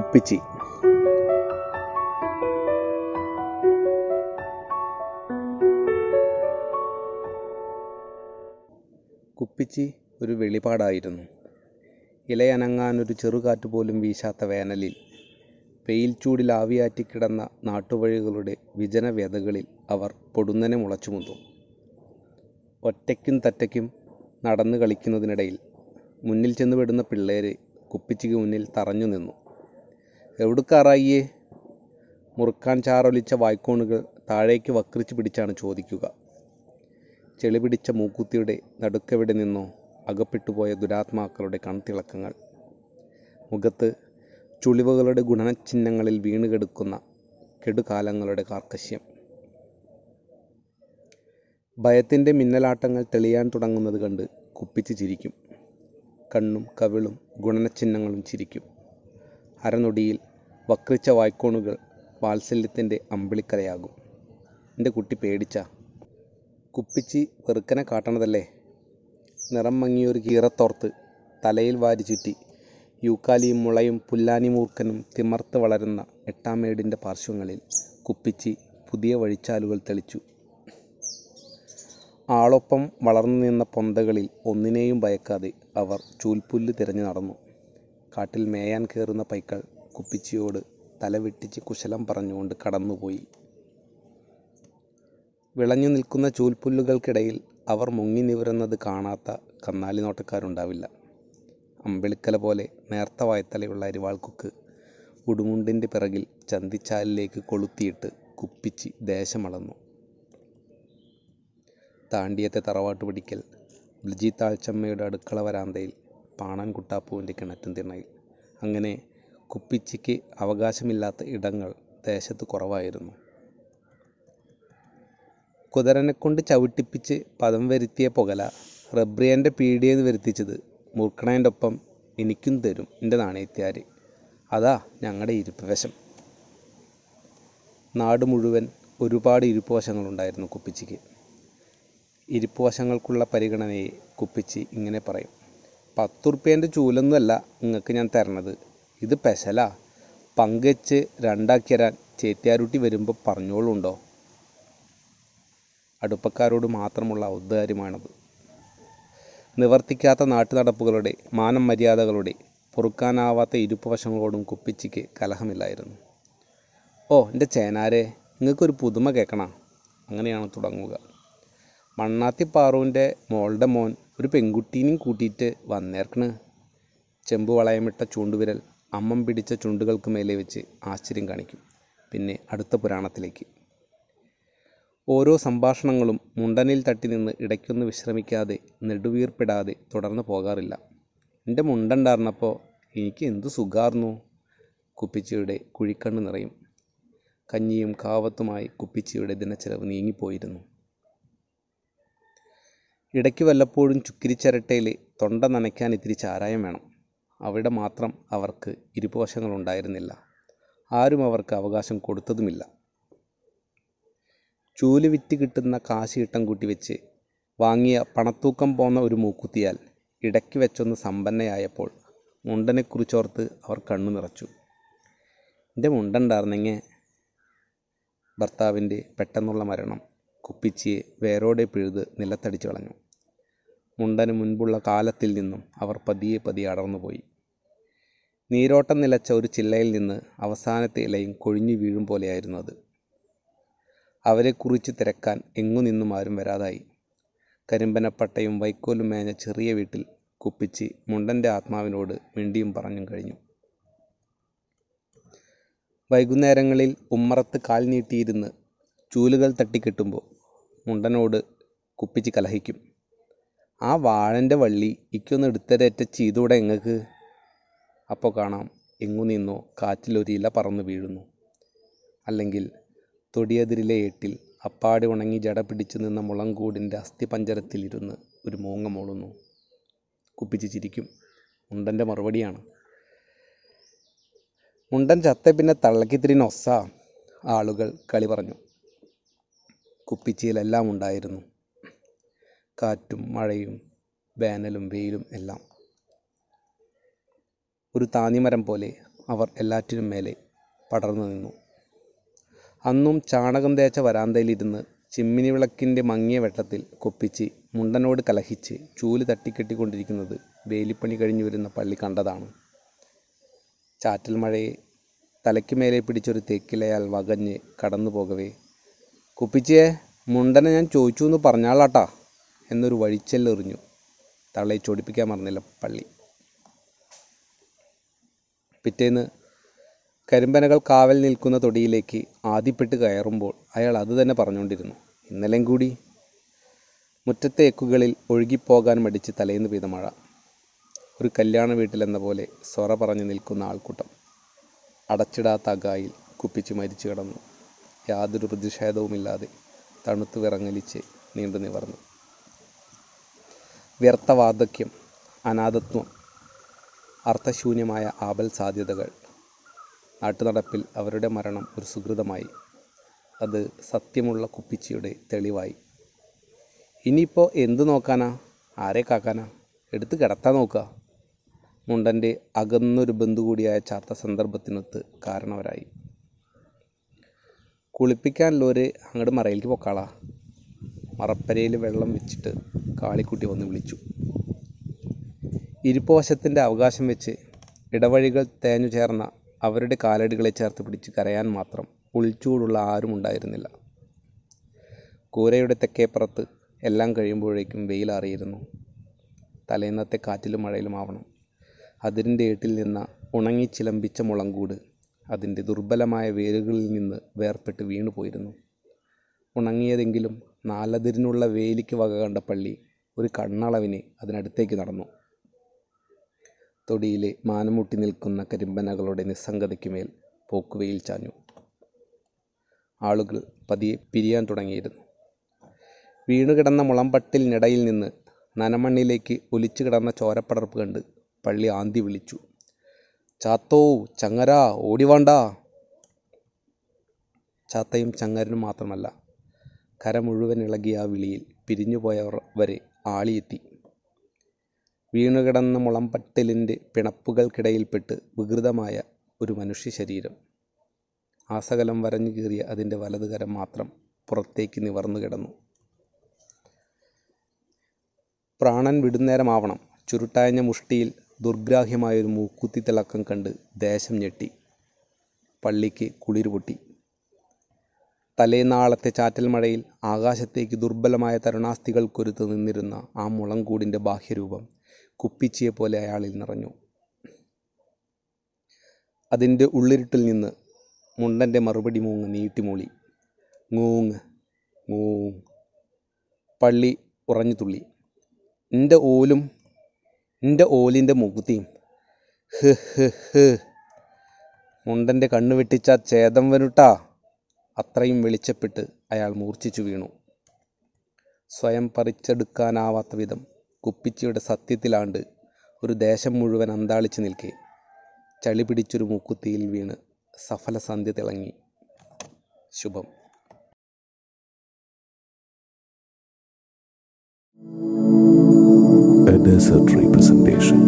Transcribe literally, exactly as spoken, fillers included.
കുപ്പിച്ചി. കുപ്പിച്ചി ഒരു വെളിപാടായിരുന്നു. ഇലയനങ്ങാനൊരു ചെറുകാറ്റ് പോലും വീശാത്ത വേനലിൽ വെയിൽ ചൂടിൽ ആവിയാറ്റിക്കിടന്ന നാട്ടുവഴികളുടെ വിജനവ്യതകളിൽ അവർ പൊടുന്നനെ മുളച്ചുമുന്നു. ഒറ്റയ്ക്കും തറ്റയ്ക്കും നടന്നു കളിക്കുന്നതിനിടയിൽ മുന്നിൽ ചെന്നുപെടുന്ന പിള്ളേര് കുപ്പിച്ചിക്ക് മുന്നിൽ തറഞ്ഞു നിന്നു. എവിടുക്കാറായിയേ? മുറുക്കാൻ ചാറൊലിച്ച വായ്ക്കോണുകൾ താഴേക്ക് വക്രിച്ചു പിടിച്ചാണ് ചോദിക്കുക. ചെളി പിടിച്ച മൂക്കുത്തിയുടെ നടുക്കെവിടെ നിന്നോ അകപ്പെട്ടുപോയ ദുരാത്മാക്കളുടെ കൺതിളക്കങ്ങൾ. മുഖത്ത് ചുളിവുകളുടെ ഗുണനച്ചിഹ്നങ്ങളിൽ വീണുകിടക്കുന്ന കെടുകാലങ്ങളുടെ കാർക്കശ്യം. ഭയത്തിൻ്റെ മിന്നലാട്ടങ്ങൾ തെളിയാൻ തുടങ്ങുന്നത് കണ്ട് കുപ്പിച്ച് ചിരിക്കും. കണ്ണും കവിളും ഗുണനച്ചിഹ്നങ്ങളും ചിരിക്കും. അരനൊടിയിൽ വക്രിച്ച വായ്ക്കോണുകൾ വാത്സല്യത്തിൻ്റെ അമ്പിളിക്കലയാകും. എൻ്റെ കുട്ടി പേടിച്ച. കുപ്പിച്ചി വെറുക്കനെ കാട്ടണതല്ലേ? നിറം മങ്ങിയൊരു കീറത്തോർത്ത് തലയിൽ വാരി ചുറ്റി യൂക്കാലിയും മുളയും പുല്ലാനി മൂർക്കനും തിമർത്ത് വളരുന്ന എട്ടാമേടിൻ്റെ പാർശ്വങ്ങളിൽ കുപ്പിച്ചി പുതിയ വഴിച്ചാലുകൾ തെളിച്ചു. ആളൊപ്പം വളർന്നു നിന്ന പൊന്തകളിൽ ഒന്നിനെയും ഭയക്കാതെ അവർ ചൂൽപ്പുല്ല് തിരഞ്ഞു നടന്നു. കാട്ടിൽ മേയാൻ കയറുന്ന പൈക്കൾ കുപ്പിച്ചിയോട് തലവെട്ടിച്ച് കുശലം പറഞ്ഞുകൊണ്ട് കടന്നുപോയി. വിളഞ്ഞു നിൽക്കുന്ന ചൂൽപ്പുല്ലുകൾക്കിടയിൽ അവർ മുങ്ങി നിവരുന്നത് കാണാത്ത കന്നാലി നോട്ടക്കാരുണ്ടാവില്ല. അമ്പിളിക്കല പോലെ നേർത്ത വായ്ത്തലയുള്ള അരിവാൾക്കൊക്ക് ഉടുമുണ്ടിൻ്റെ പിറകിൽ ചന്തിച്ചാലിലേക്ക് കൊളുത്തിയിട്ട് കുപ്പിച്ചി ദേശമളന്നു. താണ്ടിയത്തെ തറവാട്ട് പിടിക്കൽ ബ്ലിജി താഴ്ചമ്മയുടെ അടുക്കള വരാന്തയിൽ പാണാൻ കുട്ടാപ്പൂവിൻ്റെ കിണറ്റും തിണ്ണയിൽ. അങ്ങനെ കുപ്പിച്ചിക്ക് അവകാശമില്ലാത്ത ഇടങ്ങൾ ദേശത്ത് കുറവായിരുന്നു. കുതിരനെക്കൊണ്ട് ചവിട്ടിപ്പിച്ച് പദം വരുത്തിയ പുകല റബ്രിയൻ്റെ പീടിയെന്ന് വരുത്തിച്ചത് മുറുക്കണേൻ്റെ ഒപ്പം എനിക്കും തരും എൻ്റെ നാണയത്തിയാര്. അതാ ഞങ്ങളുടെ ഇരിപ്പ് വശം. നാട് മുഴുവൻ ഒരുപാട് ഇരിപ്പ് വശങ്ങളുണ്ടായിരുന്നു കുപ്പിച്ചിക്ക്. ഇരിപ്പ് വശങ്ങൾക്കുള്ള പരിഗണനയെ കുപ്പിച്ചി ഇങ്ങനെ പറയും. പത്തുറുപ്യേൻ്റെ ചൂലൊന്നുമല്ല നിങ്ങൾക്ക് ഞാൻ തരണത്, ഇത് പെശലാ. പങ്കുവെച്ച് രണ്ടാക്കി തരാൻ ചേത്ത്യാരുട്ടി വരുമ്പോൾ പറഞ്ഞോളുണ്ടോ? അടുപ്പക്കാരോട് മാത്രമുള്ള ഔദാര്യമാണത്. നിവർത്തിക്കാത്ത നാട്ടുനടപ്പുകളുടെ മാനം മര്യാദകളുടെ പൊറുക്കാനാവാത്ത ഇരിപ്പ് വശങ്ങളോടും കുപ്പിച്ചിക്ക് കലഹമില്ലായിരുന്നു. ഓ എൻ്റെ ചേനാരെ, നിങ്ങൾക്കൊരു പുതുമ കേൾക്കണ? അങ്ങനെയാണ് തുടങ്ങുക. മണ്ണാത്തി പാറുവിൻ്റെ മോളുടെ മോൻ ഒരു പെൺകുട്ടീനെയും കൂട്ടിയിട്ട് വന്നേർക്കണ്. ചെമ്പ് വളയമിട്ട ചൂണ്ടുവിരൽ അമ്മം പിടിച്ച ചുണ്ടുകൾക്ക് മേലെ വെച്ച് ആശ്ചര്യം കാണിക്കും. പിന്നെ അടുത്ത പുരാണത്തിലേക്ക്. ഓരോ സംഭാഷണങ്ങളും മുണ്ടനിൽ തട്ടി നിന്ന് ഇടയ്ക്കൊന്ന് വിശ്രമിക്കാതെ നെടുവീർപ്പിടാതെ തുടർന്ന് പോകാറില്ല. എൻ്റെ മുണ്ടുണ്ടായിരുന്നപ്പോൾ എനിക്ക് എന്തു സുഖാർന്നു. കുപ്പിച്ചിയുടെ കുഴിക്കണ്ണ് നിറയും. കഞ്ഞിയും കാവത്തുമായി കുപ്പിച്ചിയുടെ ദിനച്ചെലവ് നീങ്ങിപ്പോയിരുന്നു. ഇടയ്ക്ക് വല്ലപ്പോഴും ചുക്കിരിച്ചരട്ടയിൽ തൊണ്ട നനയ്ക്കാൻ ഇത്തിരി ചാരായം വേണം. അവിടെ മാത്രം അവർക്ക് ഇരുപോഷങ്ങളുണ്ടായിരുന്നില്ല. ആരും അവർക്ക് അവകാശം കൊടുത്തതുമില്ല. ചൂല് വിറ്റ് കിട്ടുന്ന കാശ് ഇട്ടം കൂട്ടി വെച്ച് വാങ്ങിയ പണത്തൂക്കം പോന്ന ഒരു മൂക്കുത്തിയാൽ ഇടയ്ക്ക് വെച്ചൊന്ന് സമ്പന്നയായപ്പോൾ മുണ്ടനെക്കുറിച്ചോർത്ത് അവർ കണ്ണു നിറച്ചു. എൻ്റെ മുണ്ടുണ്ടായിരുന്നെങ്കിൽ. ഭർത്താവിൻ്റെ പെട്ടെന്നുള്ള മരണം കുപ്പിച്ചിയെ വേരോടെ പിഴുത് നിലത്തടിച്ചു കളഞ്ഞു. മുണ്ടന് മുൻപുള്ള കാലത്തിൽ നിന്നും അവർ പതിയെ പതിയെ അടർന്നുപോയി. നീരോട്ടം നിലച്ച ഒരു ചില്ലയിൽ നിന്ന് അവസാനത്തെ ഇലയും കൊഴിഞ്ഞു വീഴും പോലെയായിരുന്നു അത്. അവരെക്കുറിച്ച് തിരക്കാൻ എങ്ങു നിന്നും ആരും വരാതായി. കരിമ്പനപ്പട്ടയും വൈക്കോലും മേഞ്ഞ ചെറിയ വീട്ടിൽ കുപ്പിച്ചി മുണ്ടൻ്റെ ആത്മാവിനോട് മിണ്ടിയും പറഞ്ഞും കഴിഞ്ഞു. വൈകുന്നേരങ്ങളിൽ ഉമ്മറത്ത് കാൽ നീട്ടിയിരുന്ന് ചൂലുകൾ തട്ടിക്കെട്ടുമ്പോൾ മുണ്ടനോട് കുപ്പിച്ചി കലഹിക്കും. ആ വാഴൻ്റെ വള്ളി ഇക്കൊന്ന് എടുത്തരേറ്റ ചെയ്തൂടെ എങ്ങക്ക്? അപ്പോൾ കാണാം എങ്ങു നിന്നോ കാറ്റിലൊരില പറന്നു വീഴുന്നു. അല്ലെങ്കിൽ തൊടിയതിരിലെ ഏട്ടിൽ അപ്പാടി ഉണങ്ങി ജട പിടിച്ചു നിന്ന മുളങ്കൂടിൻ്റെ അസ്ഥിപഞ്ജരത്തിലിരുന്ന് ഒരു മൂങ്ങ മൂളുന്നു. കുപ്പിച്ചി ചിരിക്കും. മുണ്ടൻ്റെ മറുപടിയാണ്. മുണ്ടൻ ചത്ത പിന്നെ തള്ളക്കിത്തിരി നൊസ്സ. ആളുകൾ കളി പറഞ്ഞു. കുപ്പിച്ചിയിലെല്ലാം ഉണ്ടായിരുന്നു. കാറ്റും മഴയും വേനലും വെയിലും എല്ലാം. ഒരു താന്നിമരം പോലെ അവർ എല്ലാറ്റിനും മേലെ പടർന്നു നിന്നു. അന്നും ചാണകം തേച്ച വരാന്തയിലിരുന്ന് ചിമ്മിനി വിളക്കിൻ്റെ മങ്ങിയ വെട്ടത്തിൽ കുപ്പിച്ചി മുണ്ടനോട് കലഹിച്ച് ചൂല് തട്ടിക്കെട്ടിക്കൊണ്ടിരിക്കുന്നത് വേലിപ്പണി കഴിഞ്ഞു വരുന്ന പള്ളി കണ്ടതാണ്. ചാറ്റൽ മഴയെ തലയ്ക്ക് മേലെ പിടിച്ചൊരു തേക്കിലയാൽ വകഞ്ഞ് കടന്നു പോകവേ, കുപ്പിച്ചിയെ, മുണ്ടനെ ഞാൻ ചോദിച്ചു എന്ന് പറഞ്ഞാളാട്ടാ എന്നൊരു വഴിച്ചെല്ലെറിഞ്ഞു. തള്ളയെ ചൊടിപ്പിക്കാൻ മറന്നില്ല പള്ളി. പിറ്റേന്ന് കരിമ്പനകൾ കാവൽ നിൽക്കുന്ന തൊടിയിലേക്ക് ആദ്യപ്പെട്ട് കയറുമ്പോൾ അയാൾ അത് തന്നെ പറഞ്ഞുകൊണ്ടിരുന്നു. ഇന്നലെയും കൂടി. മുറ്റത്തെ എക്കുകളിൽ ഒഴുകിപ്പോകാൻ മടിച്ച് തലേന്ന് പെയ്ത മഴ. ഒരു കല്യാണ വീട്ടിലെന്ന പോലെ സൊറ പറഞ്ഞു നിൽക്കുന്ന ആൾക്കൂട്ടം. അടച്ചിടാത്ത അകായിൽ കുപ്പിച്ച് മരിച്ചു കിടന്നു. യാതൊരു പ്രതിഷേധവുമില്ലാതെ തണുത്ത് വിറങ്ങലിച്ച് നീണ്ടു നിവർന്നു. വ്യർത്ഥ വാർദ്ധക്യം, അനാഥത്വം, അർത്ഥശൂന്യമായ ആപൽ സാധ്യതകൾ. നാട്ടുനടപ്പിൽ അവരുടെ മരണം ഒരു സുഹൃതമായി. അത് സത്യമുള്ള കുപ്പിച്ചിയുടെ തെളിവായി. ഇനിയിപ്പോൾ എന്തു നോക്കാനാ? ആരെ കാക്കാനാ? എടുത്ത് കിടത്താൻ നോക്കുക. മുണ്ടൻ്റെ അകന്നൊരു ബന്ധു കൂടിയായ ചാത്ത സന്ദർഭത്തിനൊത്ത് കാരണവരായി. കുളിപ്പിക്കാനുള്ളവർ അങ്ങോട്ട് മറയിലേക്ക് പൊക്കാളാ. മറപ്പരയിൽ വെള്ളം വെച്ചിട്ട് കാളിക്കുട്ടി വന്ന് വിളിച്ചു. ഇരിപ്പുവശത്തിൻ്റെ അവകാശം വെച്ച് ഇടവഴികൾ തേഞ്ഞു ചേർന്ന അവരുടെ കാലടികളെ ചേർത്ത് പിടിച്ച് കരയാൻ മാത്രം ഉൾച്ചൂടുള്ള ആരും ഉണ്ടായിരുന്നില്ല. കൂരയുടെ തെക്കേപ്പുറത്ത് എല്ലാം കഴിയുമ്പോഴേക്കും വെയിലാറിയിരുന്നു. തലേന്നത്തെ കാറ്റിലും മഴയിലുമാവണം അതിരിൻ്റെ ഏട്ടിൽ നിന്ന ഉണങ്ങിച്ചിലമ്പിച്ച മുളങ്കൂട് അതിൻ്റെ ദുർബലമായ വേരുകളിൽ നിന്ന് വേർപെട്ട് വീണു പോയിരുന്നു. ഉണങ്ങിയതെങ്കിലും നാലതിരിനുള്ള വേലിക്ക് വക കണ്ട പള്ളി ഒരു കണ്ണളവിന് അതിനടുത്തേക്ക് നടന്നു. തൊടിയിലെ മാനമുട്ടി നിൽക്കുന്ന കരിമ്പനകളുടെ നിസ്സംഗതയ്ക്കുമേൽ പോക്കുവെയിൽ ചാഞ്ഞു. ആളുകൾ പതിയെ പിരിയാൻ തുടങ്ങിയിരുന്നു. വീണുകിടന്ന മുളമ്പട്ടിലിനിടയിൽ നിന്ന് നനമണ്ണിലേക്ക് ഒലിച്ചു കിടന്ന ചോരപ്പടർപ്പ് കണ്ട് പള്ളി ആന്തി വിളിച്ചു. ചാത്തോ, ചങ്ങരാ, ഓടിവാണ്ട. ചാത്തയും ചങ്ങരനും മാത്രമല്ല, കര മുഴുവൻ ഇളകിയ ആ വിളിയിൽ പിരിഞ്ഞുപോയവർ വരെ ആളിയെത്തി. വീണുകിടന്ന മുളമ്പട്ടിലിൻ്റെ പിണപ്പുകൾക്കിടയിൽപ്പെട്ട് വികൃതമായ ഒരു മനുഷ്യ ശരീരം. ആസകലം വരഞ്ഞു കീറിയ അതിൻ്റെ വലതുകരം മാത്രം പുറത്തേക്ക് നിവർന്നു കിടന്നു. പ്രാണൻ വിടുന്നേരമാവണം. ചുരുട്ടായഞ്ഞ മുഷ്ടിയിൽ ദുർഗ്രാഹ്യമായൊരു മൂക്കുത്തി തിളക്കം കണ്ട് ദേശം ഞെട്ടി. പള്ളിക്ക് കുളിര് പൊട്ടി. തലേനാളത്തെ ചാറ്റൽ മഴയിൽ ആകാശത്തേക്ക് ദുർബലമായ തരുണാസ്ഥികൾ കൊരുത്ത് നിന്നിരുന്ന ആ മുളങ്കൂടിൻ്റെ ബാഹ്യരൂപം കുപ്പിച്ചിയെപ്പോലെ അയാളിൽ നിറഞ്ഞു. അതിൻ്റെ ഉള്ളിരുട്ടിൽ നിന്ന് മുണ്ടൻ്റെ മറുപടി മൂങ്ങ് നീട്ടിമൂളി. ngൂങ് ngൂങ്. പള്ളി ഉറഞ്ഞു തുള്ളി. എൻ്റെ ഓലും എൻ്റെ ഓലിൻ്റെ മുകുത്തിയും. ഹ് ഹ് ഹ്. മുണ്ടൻ്റെ കണ്ണു വെട്ടിച്ച ഛേദം വനുട്ടാ. അത്രയും വെളിച്ചപ്പെട്ട് അയാൾ മൂർച്ഛിച്ചു വീണു. സ്വയം പറിച്ചെടുക്കാനാവാത്ത വിധം കുപ്പിച്ചിയുടെ സത്യത്തിലാണ്ട് ഒരു ദേശം മുഴുവൻ അന്താളിച്ചു നിൽക്കെ ചളി പിടിച്ചൊരു മൂക്കുത്തിയിൽ വീണ് സഫല സന്ധ്യ തിളങ്ങി. ശുഭം. A Desert Representation.